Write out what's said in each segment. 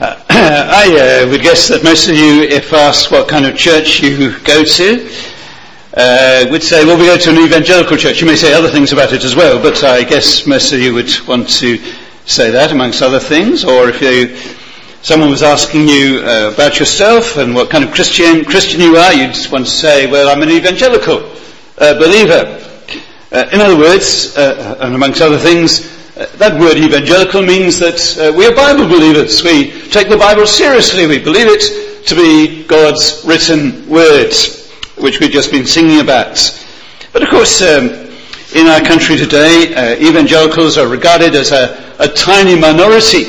I would guess that most of you, if asked what kind of church you go to, would say, well, we go to an evangelical church. You may say other things about it as well, but I guess most of you would want to say that amongst other things. Or if someone was asking you about yourself and what kind of Christian you are, you'd want to say, well, I'm an evangelical believer. In other words, and amongst other things, that word evangelical means that we are Bible believers. We take the Bible seriously. We believe it to be God's written word, which we've just been singing about. But of course, in our country today, evangelicals are regarded as a tiny minority,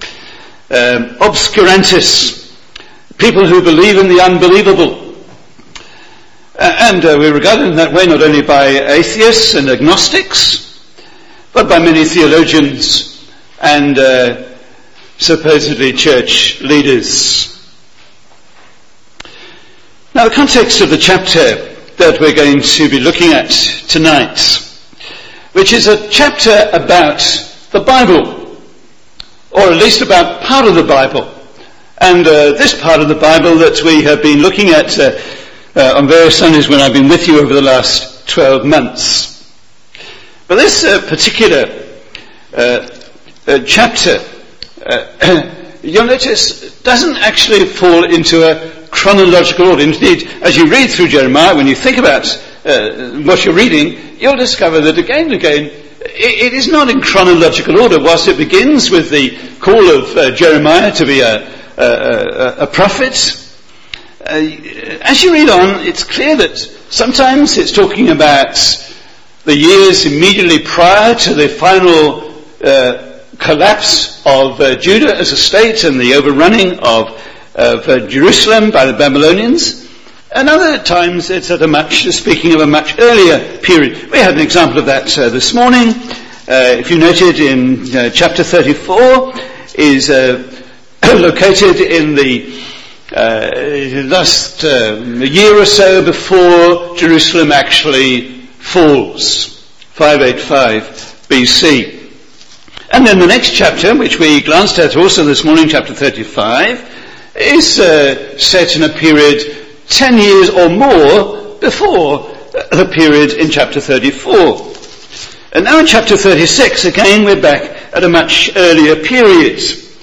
obscurantists, people who believe in the unbelievable. And we're regarded in that way not only by atheists and agnostics, but by many theologians and supposedly church leaders. Now, the context of the chapter that we're going to be looking at tonight, which is a chapter about the Bible, or at least about part of the Bible. And this part of the Bible that we have been looking at on various Sundays when I've been with you over the last 12 months. But this particular chapter, you'll notice, doesn't actually fall into a chronological order. Indeed, as you read through Jeremiah, when you think about what you're reading, you'll discover that again and again, it is not in chronological order. Whilst it begins with the call of Jeremiah to be a prophet, as you read on, it's clear that sometimes it's talking about the years immediately prior to the final collapse of Judah as a state and the overrunning of Jerusalem by the Babylonians. And other times it's speaking of a much earlier period. We had an example of that this morning. If you noted in chapter 34 is located in the last year or so before Jerusalem actually falls, 585 BC. And then the next chapter, which we glanced at also this morning, chapter 35, is set in a period 10 years or more before the period in chapter 34. And now in chapter 36, again, we're back at a much earlier period.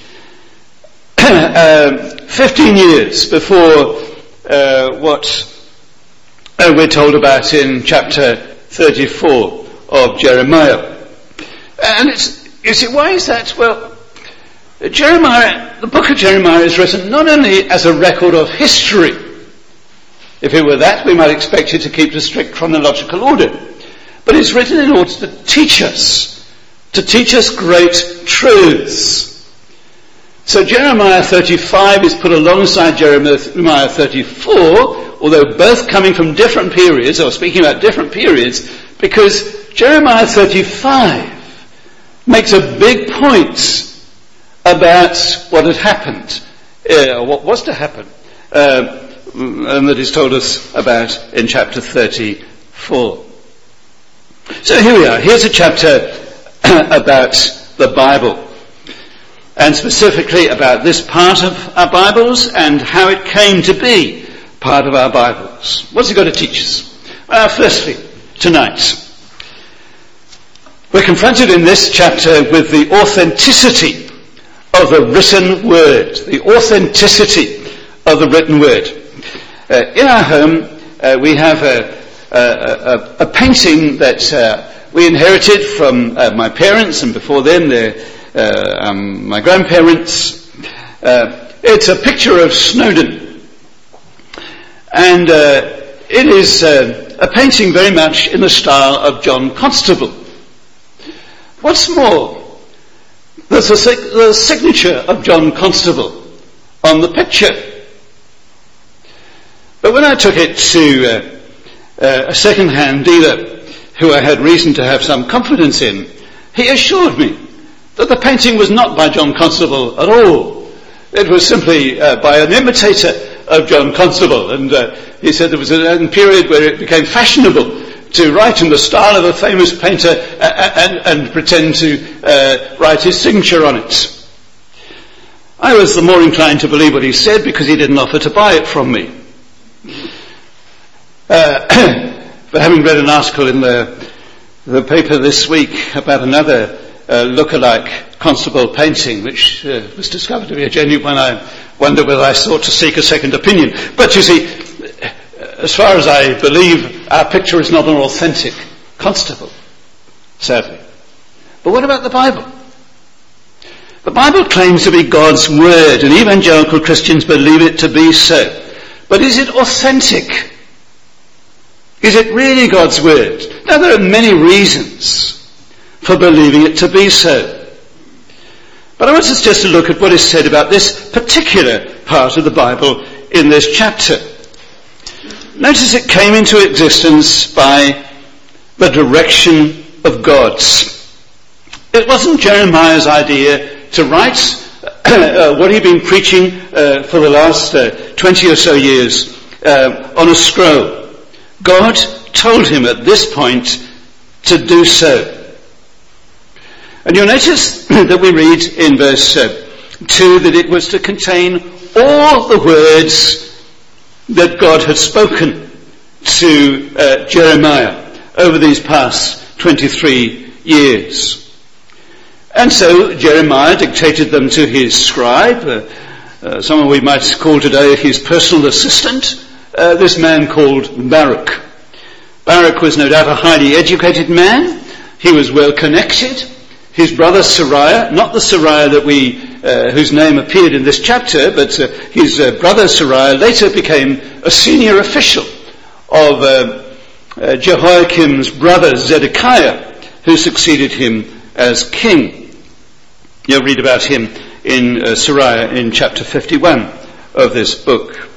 15 years before what we're told about in chapter 34 of Jeremiah. And you see, why is that? Well, Jeremiah, the book of Jeremiah is written not only as a record of history. If it were that, we might expect it to keep to strict chronological order. But it's written in order to teach us great truths. So Jeremiah 35 is put alongside Jeremiah 34, although both coming from different periods, or speaking about different periods, because Jeremiah 35 makes a big point about what had happened, what was to happen, and that is told us about in chapter 34. So here we are. Here's a chapter about the Bible, and specifically about this part of our Bibles and how it came to be part of our Bibles. What's it got to teach us? Well, firstly, tonight, we're confronted in this chapter with the authenticity of the written word. The authenticity of the written word. In our home, we have a painting that we inherited from my parents, and before them, my grandparents. It's a picture of Snowdon, and it is a painting very much in the style of John Constable. What's more, there's the signature of John Constable on the picture. But when I took it to a second-hand dealer who I had reason to have some confidence in, he assured me that the painting was not by John Constable at all. It was simply by an imitator of John Constable, and he said there was a period where it became fashionable to write in the style of a famous painter and pretend to write his signature on it. I was the more inclined to believe what he said because he didn't offer to buy it from me. But having read an article in the paper this week about another look-alike Constable painting, which was discovered to be a genuine one, I wonder whether I sought to seek a second opinion. But you see, as far as I believe, our picture is not an authentic Constable, sadly. But what about the Bible? The Bible claims to be God's Word, and evangelical Christians believe it to be so. But is it authentic? Is it really God's Word? Now, there are many reasons for believing it to be so. But I want us just to look at what is said about this particular part of the Bible in this chapter. Notice it came into existence by the direction of God's. It wasn't Jeremiah's idea to write what he'd been preaching for the last 20 or so years on a scroll. God told him at this point to do so. And you'll notice that we read in verse 2 that it was to contain all the words that God had spoken to Jeremiah over these past 23 years. And so Jeremiah dictated them to his scribe, someone we might call today his personal assistant, this man called Baruch. Baruch was no doubt a highly educated man. He was well connected. His brother Sariah, not the Sariah that whose name appeared in this chapter, but his brother Sariah later became a senior official of Jehoiakim's brother Zedekiah, who succeeded him as king. You'll read about him in Sariah in chapter 51 of this book.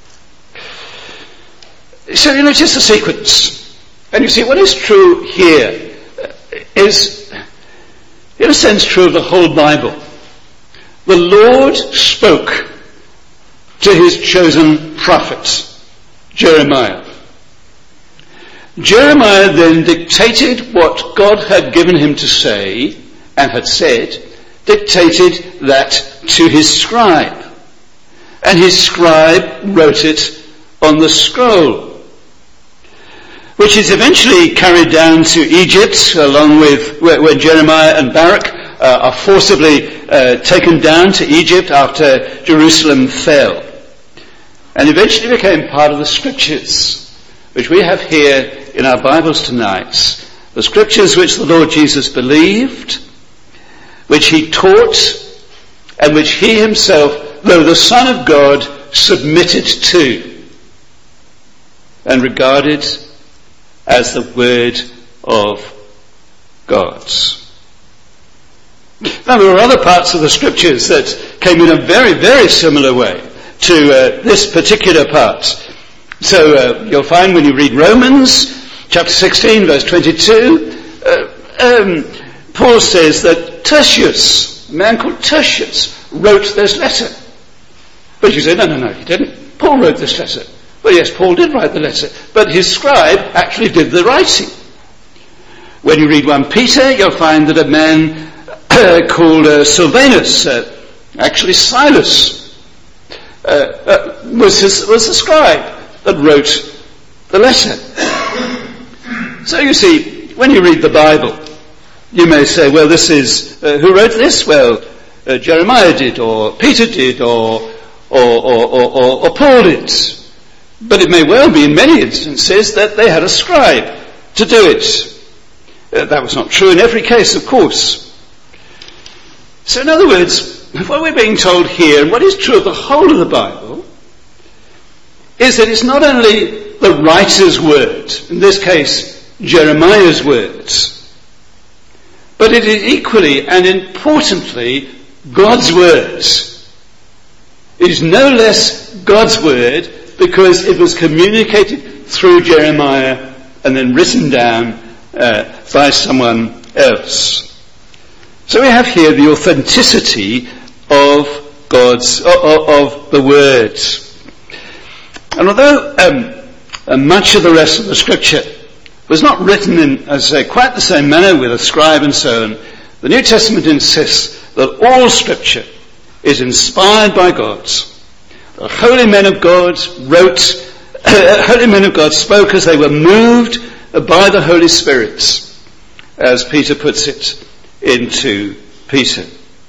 So you notice the sequence. And you see, what is true here is, in a sense, true of the whole Bible. The Lord spoke to his chosen prophet, Jeremiah. Jeremiah then dictated what God had given him to say and had said, dictated that to his scribe. And his scribe wrote it on the scroll, which is eventually carried down to Egypt, along with when Jeremiah and Baruch are forcibly taken down to Egypt after Jerusalem fell. And eventually became part of the scriptures, which we have here in our Bibles tonight. The scriptures which the Lord Jesus believed, which he taught, and which he himself, though the Son of God, submitted to and regarded as the Word of God. Now, there are other parts of the scriptures that came in a very, very similar way to this particular part. So you'll find when you read Romans chapter 16 verse 22, Paul says that Tertius, a man called Tertius, wrote this letter. But you say, no, he didn't. Paul wrote this letter. Well, yes, Paul did write the letter, but his scribe actually did the writing. When you read 1 Peter, you'll find that a man called Silvanus, actually Silas, was the scribe that wrote the letter. So you see, when you read the Bible, you may say, well, this is, who wrote this? Well, Jeremiah did, or Peter did, or Paul did. But it may well be in many instances that they had a scribe to do it. That was not true in every case, of course. So in other words, what we're being told here, and what is true of the whole of the Bible, is that it's not only the writer's word, in this case Jeremiah's words, but it is equally and importantly God's words. It is no less God's word because it was communicated through Jeremiah and then written down by someone else. So we have here the authenticity of of the word. And although much of the rest of the scripture was not written in, as I say, quite the same manner with a scribe and so on, the New Testament insists that all scripture is inspired by God. The holy men of God wrote, holy men of God spoke as they were moved by the Holy Spirit, as Peter puts it into Peter.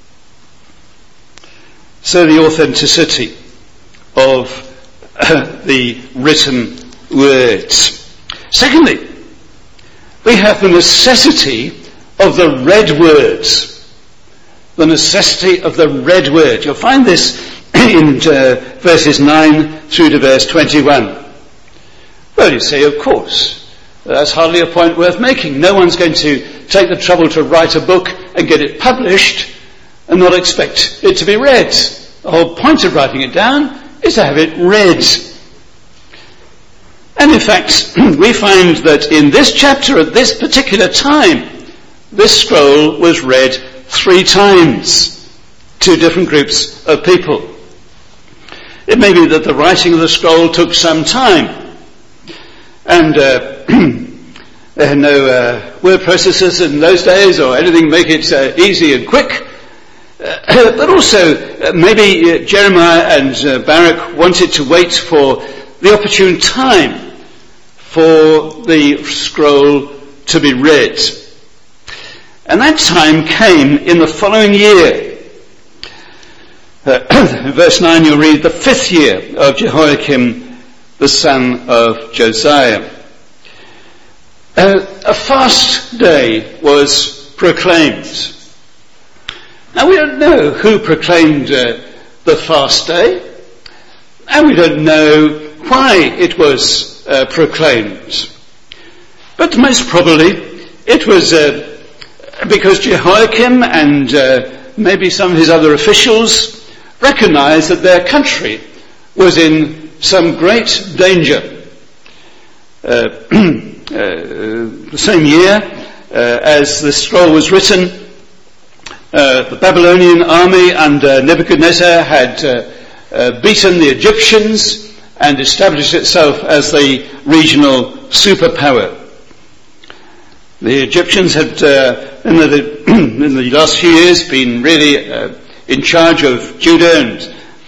So the authenticity of the written words. Secondly, we have the necessity of the read words. The necessity of the read word. You'll find this in verses 9 through to verse 21. Well, you say, of course, that's hardly a point worth making. No one's going to take the trouble to write a book and get it published and not expect it to be read. The whole point of writing it down is to have it read. And in fact, we find that in this chapter, at this particular time, this scroll was read 3 times to different groups of people. It may be that the writing of the scroll took some time, and there had no word processors in those days or anything to make it easy and quick. But also, maybe Jeremiah and Baruch wanted to wait for the opportune time for the scroll to be read. And that time came in the following year. In verse 9 you'll read, the 5th year of Jehoiakim, the son of Josiah. A fast day was proclaimed. Now we don't know who proclaimed the fast day, and we don't know why it was proclaimed. But most probably it was because Jehoiakim and maybe some of his other officials recognized that their country was in some great danger. The same year as the scroll was written, the Babylonian army under Nebuchadnezzar had beaten the Egyptians and established itself as the regional superpower. The Egyptians had, in the last few years, been really in charge of Judah,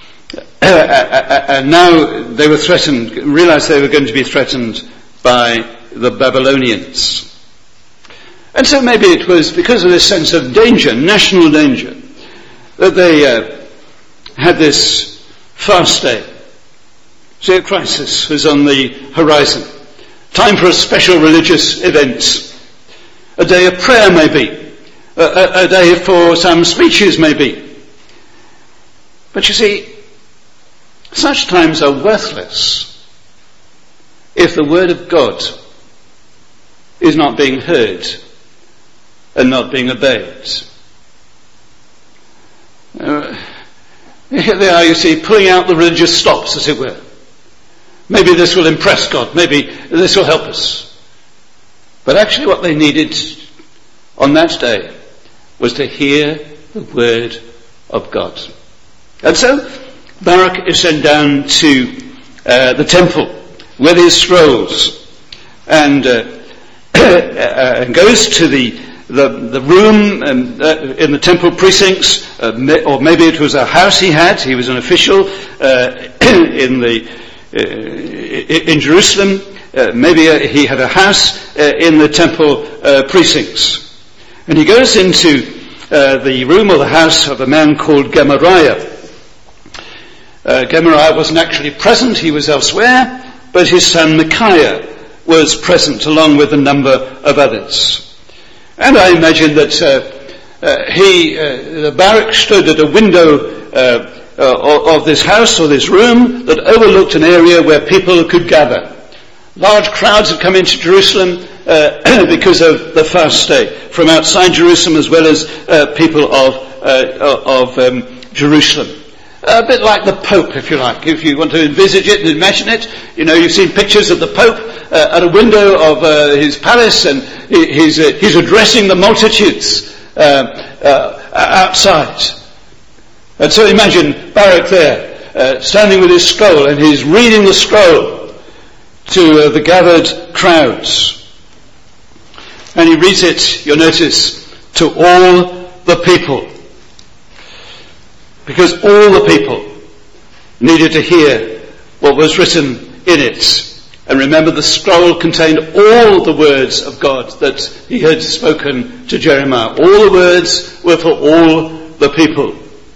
and now they were threatened, realized they were going to be threatened by the Babylonians. And so maybe it was because of this sense of danger, national danger, that they had this fast day. So a crisis was on the horizon. Time for a special religious event. A day of prayer maybe. A day for some speeches maybe. But you see, such times are worthless if the word of God is not being heard and not being obeyed. Here they are, you see, pulling out the religious stops, as it were. Maybe this will impress God. Maybe this will help us. But actually what they needed on that day was to hear the word of God. And so Baruch is sent down to the temple with his scrolls and goes to the room in the temple precincts, or maybe it was a house he had. He was an official in Jerusalem. Maybe he had a house in the temple precincts. And he goes into the room or the house of a man called Gemariah. Gemariah wasn't actually present, he was elsewhere, but his son Micaiah was present along with a number of others. And I imagine that Baruch stood at a window of this house or this room that overlooked an area where people could gather. Large crowds had come into Jerusalem because of the fast day, from outside Jerusalem as well as people of Jerusalem. A bit like the Pope, if you like. If you want to envisage it and imagine it, you know, you've seen pictures of the Pope at a window of his palace, and he's addressing the multitudes outside. And so imagine Baruch there, standing with his scroll, and he's reading the scroll to the gathered crowds. And he reads it, you'll notice, to all the people. because all the people needed to hear what was written in it. And remember, the scroll contained all the words of God that he had spoken to Jeremiah. All the words were for all the people.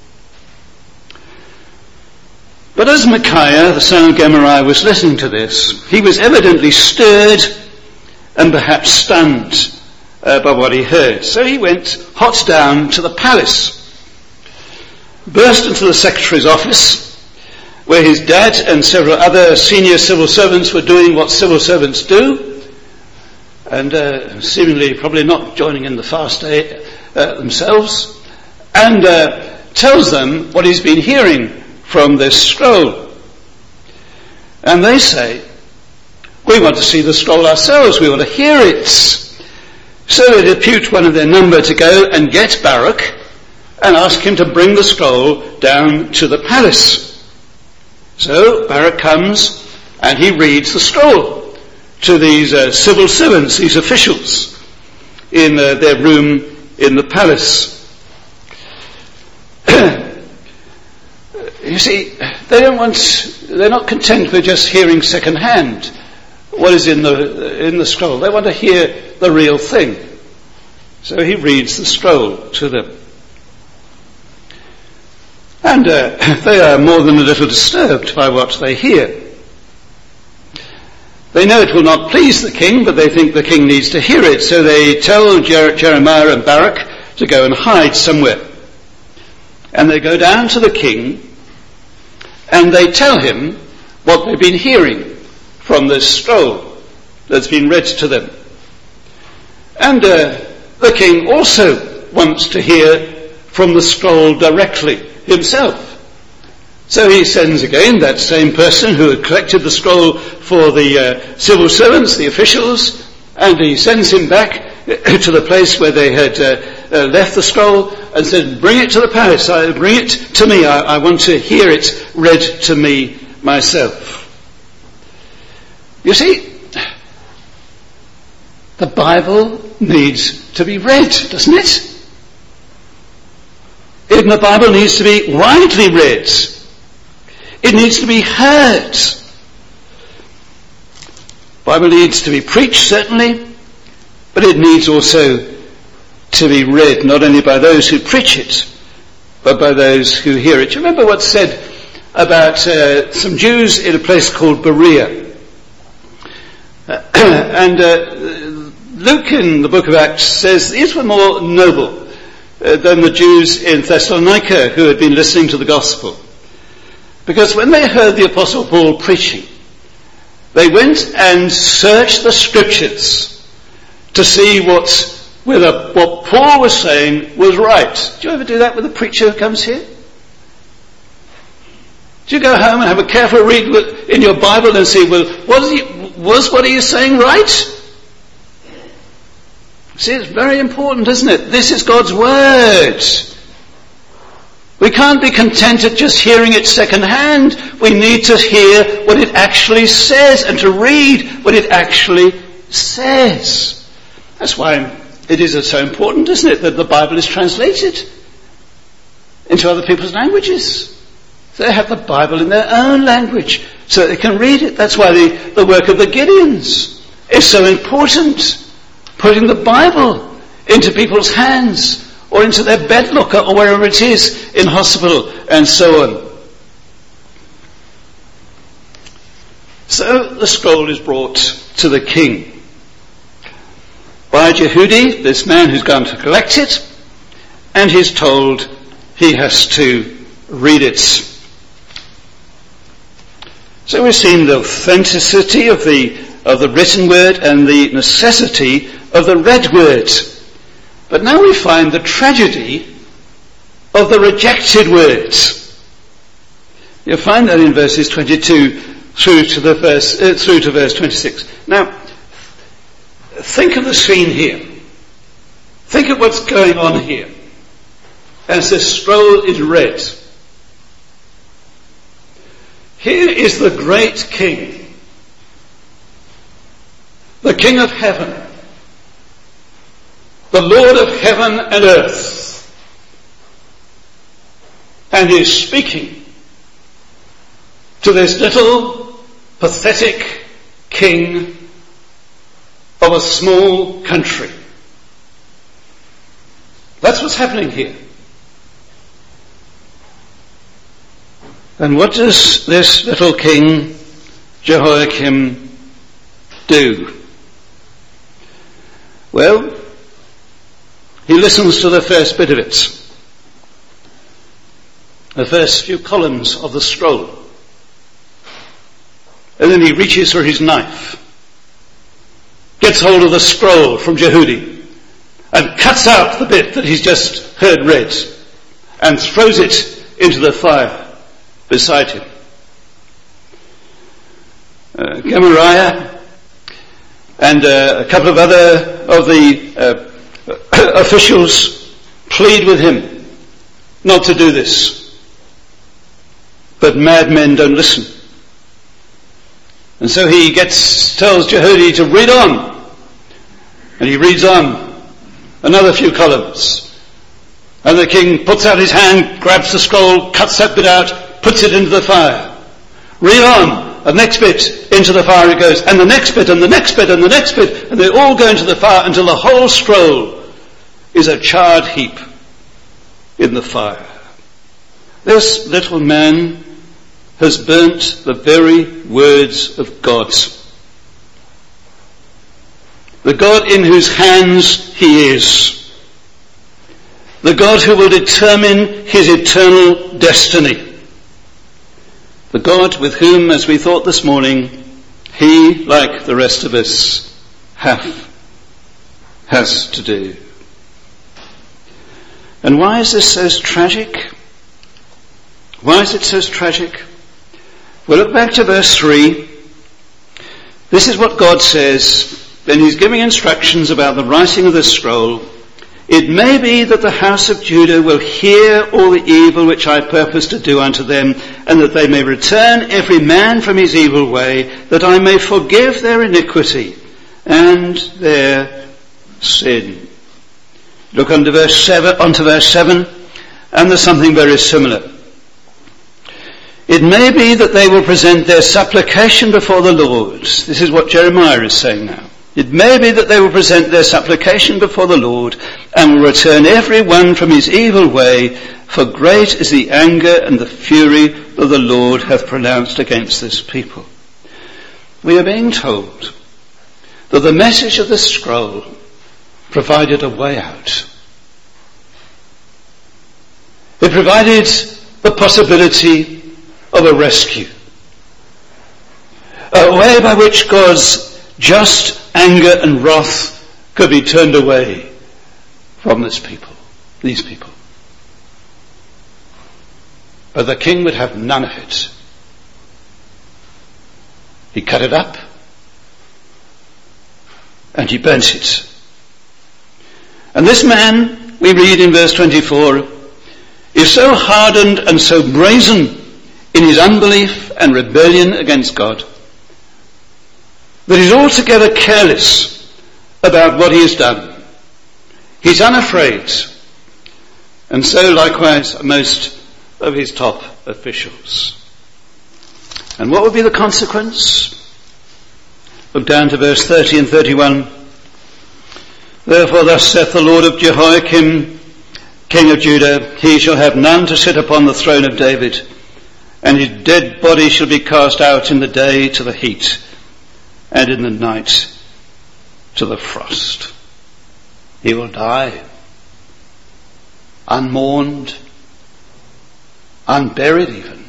But as Micaiah, the son of Gemariah, was listening to this, he was evidently stirred and perhaps stunned by what he heard. So he went hot down to the palace, burst into the secretary's office, where his dad and several other senior civil servants were doing what civil servants do, and seemingly probably not joining in the fast day themselves, and tells them what he's been hearing from this scroll. And they say, we want to see the scroll ourselves, we want to hear it. So they depute one of their number to go and get Baruch and ask him to bring the scroll down to the palace. So Baruch comes and he reads the scroll to these civil servants, these officials, in their room in the palace. You see, they're not content with just hearing second-hand what is in the scroll. They want to hear the real thing. So he reads the scroll to them. And they are more than a little disturbed by what they hear. They know it will not please the king, but they think the king needs to hear it. So they tell Jeremiah and Baruch to go and hide somewhere. And they go down to the king and they tell him what they've been hearing from this scroll that's been read to them. And the king also wants to hear from the scroll directly himself. So he sends again that same person who had collected the scroll for the civil servants, the officials, and he sends him back to the place where they had left the scroll and said, bring it to the palace, bring it to me, I want to hear it read to me myself. You see, the Bible needs to be read, doesn't it? Even the Bible needs to be widely read. It needs to be heard. The Bible needs to be preached, certainly, but it needs also to be read, not only by those who preach it, but by those who hear it. Do you remember what's said about some Jews in a place called Berea? And Luke in the book of Acts says these were more noble than the Jews in Thessalonica who had been listening to the gospel. Because when they heard the Apostle Paul preaching, they went and searched the scriptures to see whether what Paul was saying was right. Do you ever do that with a preacher who comes here? Do you go home and have a careful read in your Bible and see, well, was what he is saying right? See, it's very important, isn't it? This is God's word. We can't be content at just hearing it second-hand. We need to hear what it actually says and to read what it actually says. That's why it is so important, isn't it, that the Bible is translated into other people's languages. They have the Bible in their own language so they can read it. That's why the work of the Gideons is so important. Putting the Bible into people's hands or into their bed locker or wherever it is in hospital and so on. So the scroll is brought to the king by Jehudi, this man who's gone to collect it, and he's told he has to read it. So we've seen the authenticity of the written word and the necessity of the read word. But now we find the tragedy of the rejected words. You'll find that in verses 22 through to verse 26. Now, think of the scene here. Think of what's going on here as this scroll is read. Here is the great King, the King of heaven, the Lord of heaven and earth. and is speaking to this little, pathetic king of a small country. That's what's happening here. And what does this little king, Jehoiakim, do? Well, he listens to the first bit of it, the first few columns of the scroll. And then he reaches for his knife, gets hold of the scroll from Jehudi, and cuts out the bit that he's just heard read, and throws it into the fire beside him. Gemariah and a couple of other of the officials plead with him not to do this. But madmen don't listen. And so he tells Jehudi to read on. And he reads on another few columns. And the king puts out his hand, grabs the scroll, cuts that bit out, puts it into the fire. Read on. The next bit into the fire it goes. And the next bit, and the next bit, and the next bit. And they all go into the fire until the whole scroll is a charred heap in the fire. This little man has burnt the very words of God. The God in whose hands he is. The God who will determine his eternal destiny. The God with whom, as we thought this morning, he, like the rest of us, has to do. And why is this so tragic? Why is it so tragic? Well, look back to verse 3. This is what God says, and he's giving instructions about the writing of this scroll. It may be that the house of Judah will hear all the evil which I purpose to do unto them, and that they may return every man from his evil way, that I may forgive their iniquity and their sin. Look onto verse 7, and there's something very similar. It may be that they will present their supplication before the Lord. This is what Jeremiah is saying now. It may be that they will present their supplication before the Lord and will return every one from his evil way, for great is the anger and the fury that the Lord hath pronounced against this people. We are being told that the message of this scroll provided a way out. It provided the possibility of a rescue. A way by which God's just anger and wrath could be turned away from these people. But the king would have none of it. He cut it up and he burnt it. And this man, we read in verse 24, is so hardened and so brazen in his unbelief and rebellion against God that he's altogether careless about what he has done. He's unafraid, and so likewise most of his top officials. And what would be the consequence? Look down to verse 30 and 31. Therefore thus saith the Lord of Jehoiakim, king of Judah, he shall have none to sit upon the throne of David, and his dead body shall be cast out in the day to the heat, and in the night to the frost. He will die, unmourned, unburied even.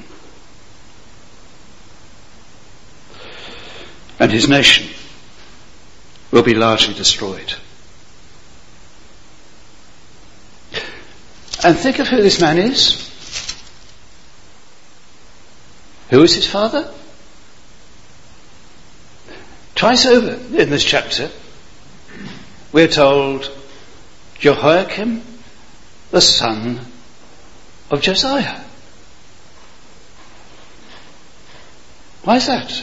And his nation will be largely destroyed. And think of who this man is. Who is his father? Twice over in this chapter, we're told Jehoiakim, the son of Josiah. Why is that?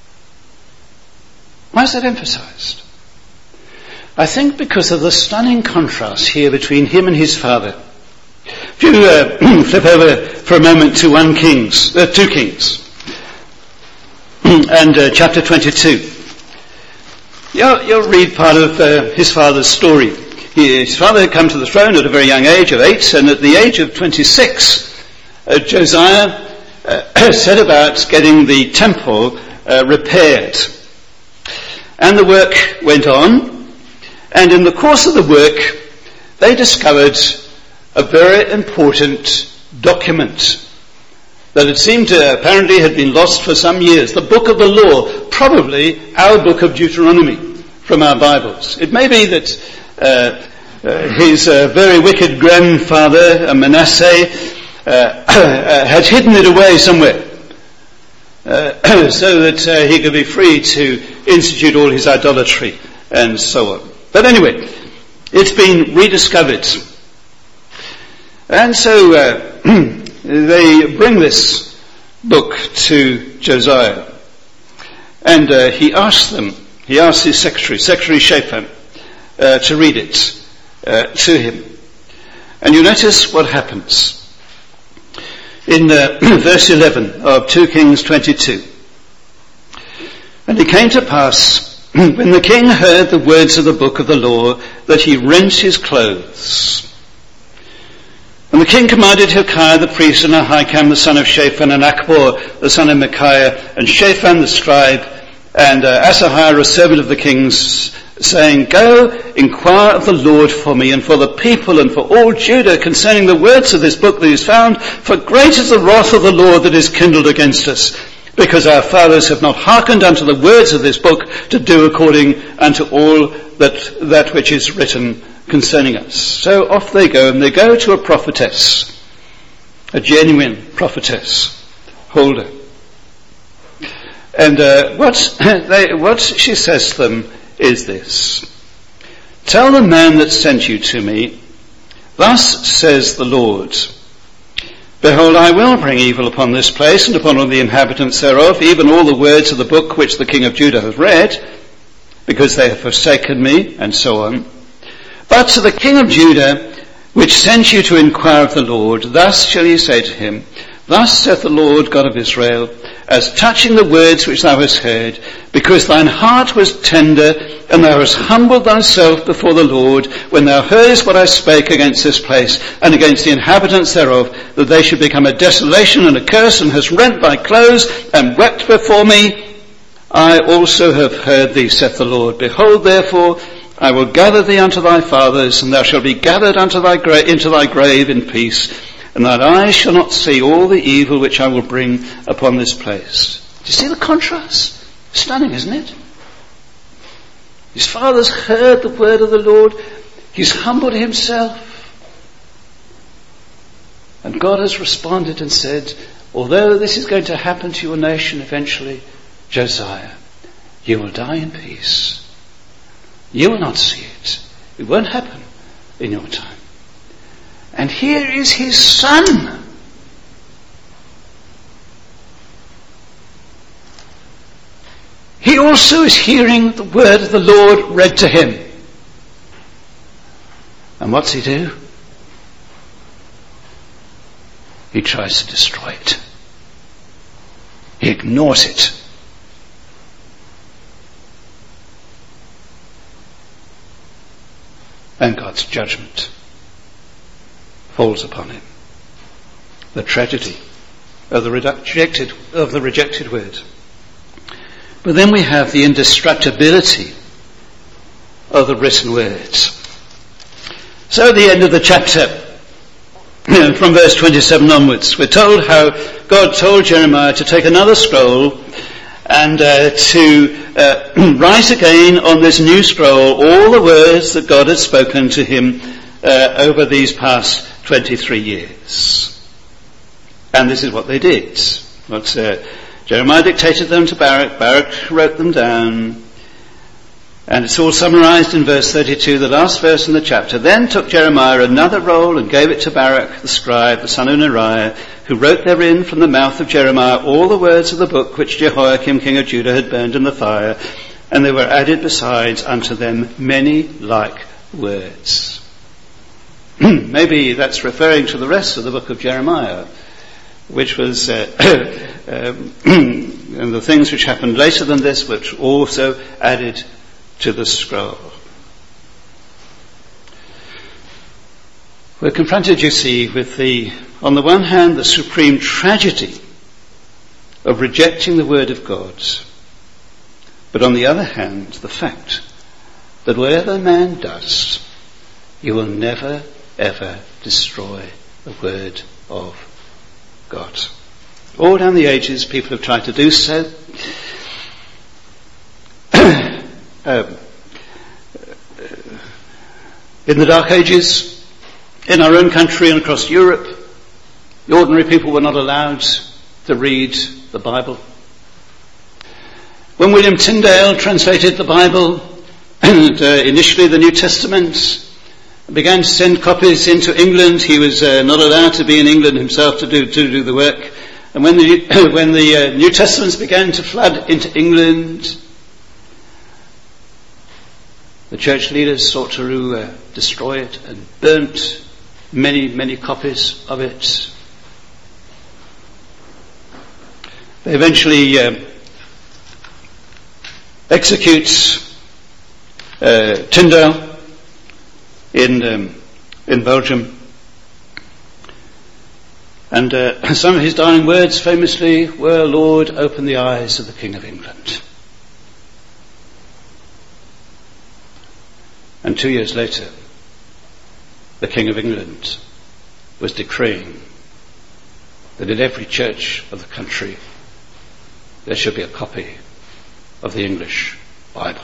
Why is that emphasized? I think because of the stunning contrast here between him and his father. If you flip over for a moment to 2 Kings, and chapter 22, you'll read part of his father's story. His father had come to the throne at a very young age of 8, and at the age of 26, Josiah set about getting the temple repaired. And the work went on, and in the course of the work, they discovered a very important document that it seemed to apparently had been lost for some years. The book of the law, probably our book of Deuteronomy from our Bibles. It may be that his very wicked grandfather, Manasseh, had hidden it away somewhere so that he could be free to institute all his idolatry and so on. But anyway, it's been rediscovered. And so they bring this book to Josiah. And he asks his Secretary Shaphan, to read it to him. And you notice what happens. In verse 11 of 2 Kings 22. And it came to pass, when the king heard the words of the book of the law, that he rent his clothes. And the king commanded Hilkiah the priest, and Ahikam the son of Shaphan, and Achbor the son of Micaiah, and Shaphan the scribe, and Asahiah a servant of the king's, saying, Go, inquire of the Lord for me, and for the people, and for all Judah, concerning the words of this book that is found, for great is the wrath of the Lord that is kindled against us, because our fathers have not hearkened unto the words of this book, to do according unto all that which is written concerning us. So off they go, and they go to a prophetess, a genuine prophetess, Huldah. And what she says to them is this: Tell the man that sent you to me, thus says the Lord, Behold, I will bring evil upon this place and upon all the inhabitants thereof, even all the words of the book which the king of Judah has read, because they have forsaken me, and so on. But to the king of Judah, which sent you to inquire of the Lord, thus shall ye say to him, Thus saith the Lord God of Israel, as touching the words which thou hast heard, because thine heart was tender, and thou hast humbled thyself before the Lord, when thou heardest what I spake against this place, and against the inhabitants thereof, that they should become a desolation and a curse, and hast rent thy clothes, and wept before me, I also have heard thee, saith the Lord. Behold, therefore, I will gather thee unto thy fathers, and thou shalt be gathered into thy grave in peace, and thine eyes shall not see all the evil which I will bring upon this place. Do you see the contrast? Stunning, isn't it? His father's heard the word of the Lord. He's humbled himself. And God has responded and said, although this is going to happen to your nation eventually, Josiah, you will die in peace. You will not see it. It won't happen in your time. And here is his son. He also is hearing the word of the Lord read to him. And what's he do? He tries to destroy it. He ignores it. And God's judgment falls upon him. The tragedy of the rejected word. But then we have the indestructibility of the written words. So at the end of the chapter, from verse 27 onwards, we're told how God told Jeremiah to take another scroll and to write again on this new scroll all the words that God had spoken to him over these past 23 years. And this is what they did. What Jeremiah dictated them to Baruch. Baruch wrote them down. And it's all summarized in verse 32, the last verse in the chapter. Then took Jeremiah another roll and gave it to Baruch the scribe, the son of Neriah, who wrote therein from the mouth of Jeremiah all the words of the book which Jehoiakim king of Judah had burned in the fire. And there were added besides unto them many like words. Maybe that's referring to the rest of the book of Jeremiah, which was, and the things which happened later than this, which also added to the scroll. We're confronted, you see, with on the one hand, the supreme tragedy of rejecting the word of God, but on the other hand, the fact that whatever man does, he will never, ever destroy the word of God. All down the ages, people have tried to do so. In the Dark Ages, in our own country and across Europe, the ordinary people were not allowed to read the Bible. When William Tyndale translated the Bible, and initially the New Testament, began to send copies into England, he was not allowed to be in England himself to do the work. And when the New Testaments began to flood into England, the church leaders sought to destroy it and burnt many, many copies of it. They eventually execute Tyndale in Belgium. And some of his dying words famously were, "Lord, open the eyes of the King of England." And 2 years later, the King of England was decreeing that in every church of the country there should be a copy of the English Bible.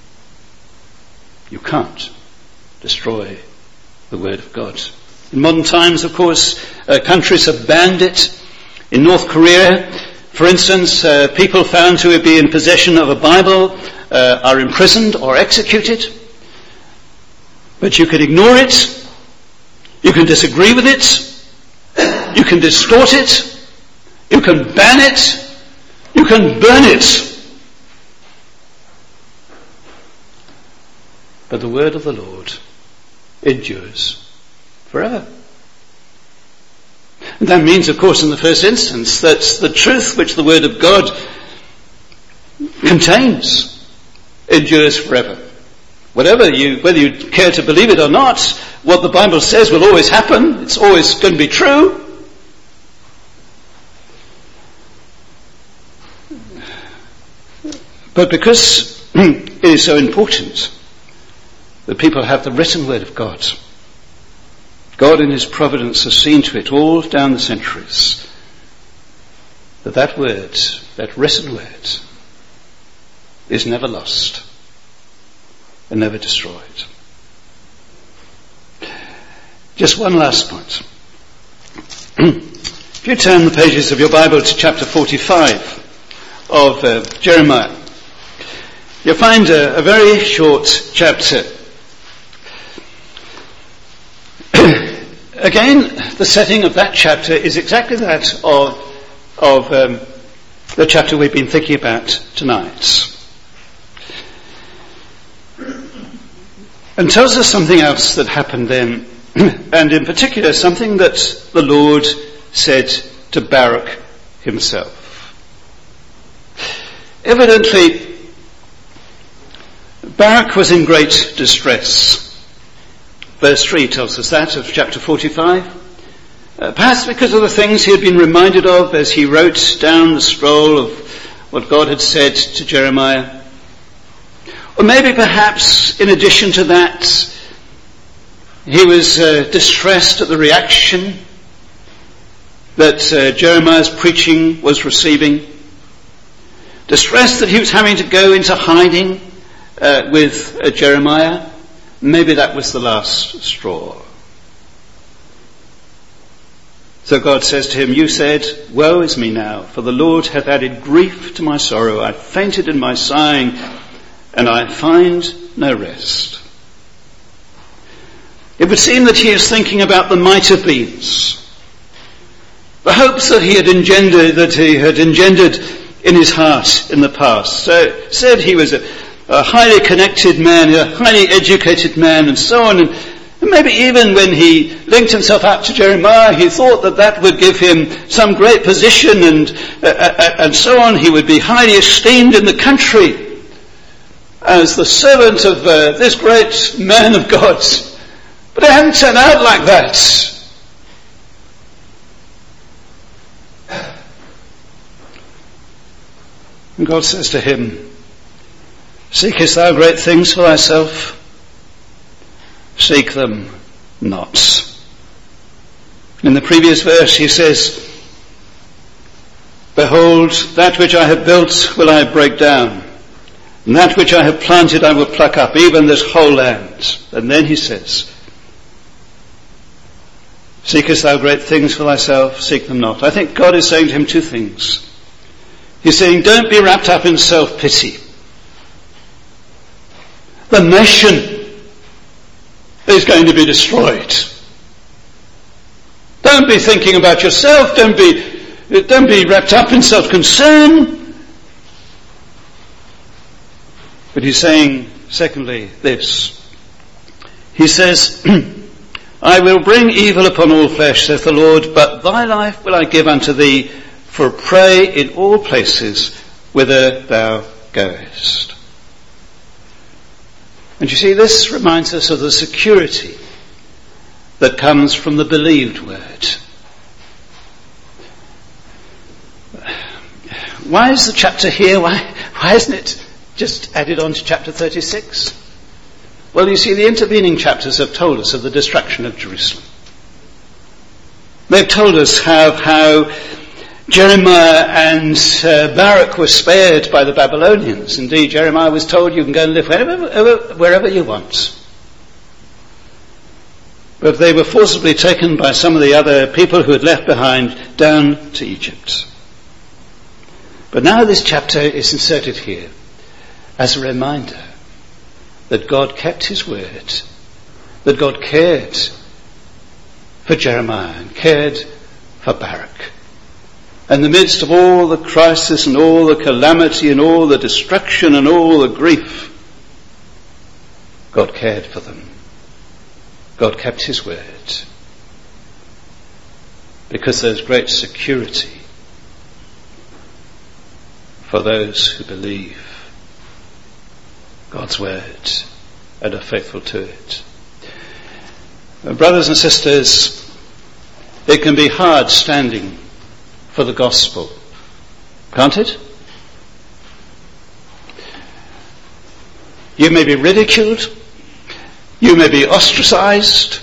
You can't destroy the Word of God. In modern times, of course, countries have banned it. In North Korea, for instance, people found to be in possession of a Bible are imprisoned or executed. But you can ignore it, you can disagree with it, you can distort it, you can ban it, you can burn it. But the word of the Lord endures forever. And that means, of course, in the first instance, that the truth which the word of God contains endures forever. Whether you care to believe it or not, what the Bible says will always happen. It's always going to be true. But because it is so important that people have the written word of God, God in his providence has seen to it all down the centuries that word, that written word, is never lost and never destroyed. Just one last point. If you turn the pages of your Bible to chapter 45 of Jeremiah, you'll find a very short chapter. Again, the setting of that chapter is exactly that of the chapter we've been thinking about tonight. And tells us something else that happened then, and in particular something that the Lord said to Baruch himself. Evidently, Baruch was in great distress. Verse 3 tells us that of chapter 45. Perhaps because of the things he had been reminded of as he wrote down the scroll of what God had said to Jeremiah. Or maybe perhaps in addition to that, he was distressed at the reaction that Jeremiah's preaching was receiving. Distressed that he was having to go into hiding with Jeremiah. Maybe that was the last straw. So God says to him, "You said, woe is me now, for the Lord hath added grief to my sorrow. I fainted in my sighing, and I find no rest." It would seem that he is thinking about the might have beens, the hopes that he had engendered in his heart in the past. So said he was a highly connected man, a highly educated man, and so on. And And maybe even when he linked himself up to Jeremiah, he thought that that would give him some great position and so on. He would be highly esteemed in the country as the servant of this great man of God. But it hadn't turned out like that. And God says to him, "Seekest thou great things for thyself? Seek them not." In the previous verse he says, "Behold, that which I have built will I break down, and that which I have planted I will pluck up, even this whole land." And then he says, "Seekest thou great things for thyself? Seek them not." I think God is saying to him two things. He's saying, don't be wrapped up in self-pity. The nation is going to be destroyed. Don't be thinking about yourself. Don't be wrapped up in self-concern. But he's saying, secondly, this. He says, "I will bring evil upon all flesh, saith the Lord, but thy life will I give unto thee for a prey in all places whither thou goest." And you see, this reminds us of the security that comes from the believed word. Why is the chapter here? Why isn't it just added on to chapter 36? Well, you see, the intervening chapters have told us of the destruction of Jerusalem. They've told us how Jeremiah and Baruch were spared by the Babylonians. Indeed, Jeremiah was told, you can go and live wherever you want. But they were forcibly taken by some of the other people who had left behind down to Egypt. But now this chapter is inserted here as a reminder that God kept his word, that God cared for Jeremiah and cared for Baruch. In the midst of all the crisis and all the calamity and all the destruction and all the grief, God cared for them. God kept his word. Because there's great security for those who believe God's word and are faithful to it. Brothers and sisters, it can be hard standing for the gospel, can't it? You may be ridiculed, you may be ostracized,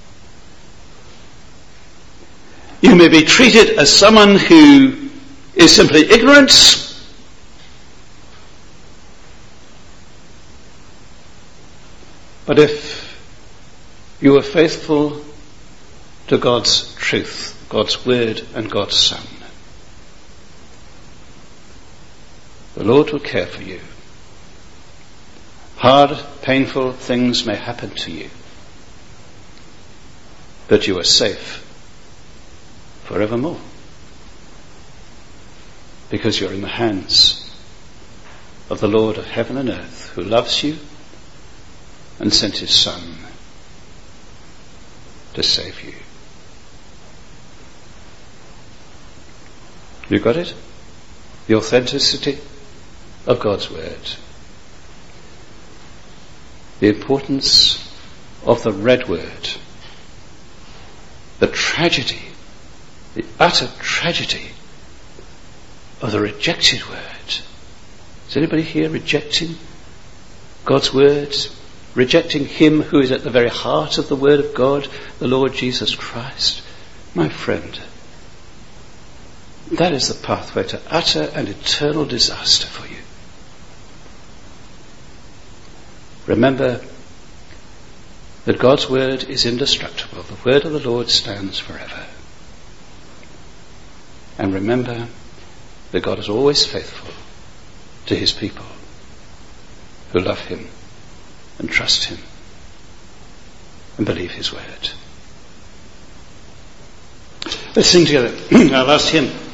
you may be treated as someone who is simply ignorant. But if you are faithful to God's truth, God's word and God's Son, the Lord will care for you. Hard, painful things may happen to you, but you are safe forevermore, because you're in the hands of the Lord of heaven and earth, who loves you and sent his Son to save you. You got it? The authenticity of God's word. The importance of the read word. The tragedy, the utter tragedy of the rejected word. Is anybody here rejecting God's word? Rejecting him who is at the very heart of the word of God, the Lord Jesus Christ? My friend, that is the pathway to utter and eternal disaster for you. Remember that God's word is indestructible. The word of the Lord stands forever. And remember that God is always faithful to his people who love him and trust him and believe his word. Let's sing together our last hymn.